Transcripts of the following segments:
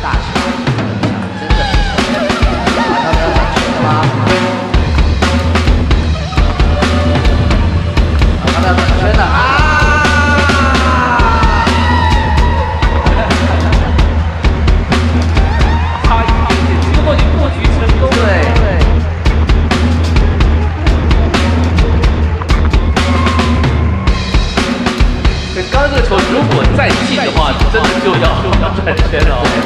大球，真的不错。他们要转圈吗？他们要转圈了啊！ 差一点点，如果你破局成功， 对。 刚刚这个球如果再进的话，真的就要转圈了哦。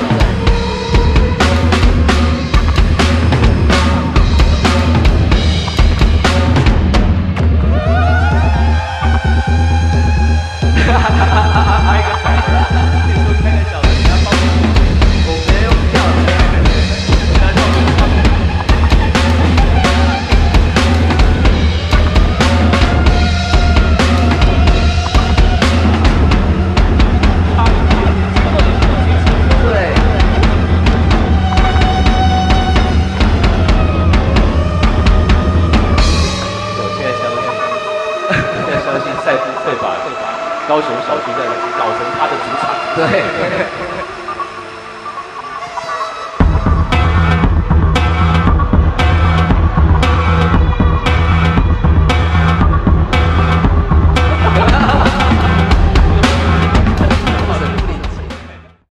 开个彩门，这时候开个小门，然后包我没有票的。相信赛夫会把高雄小区再搞成他的主场。 对。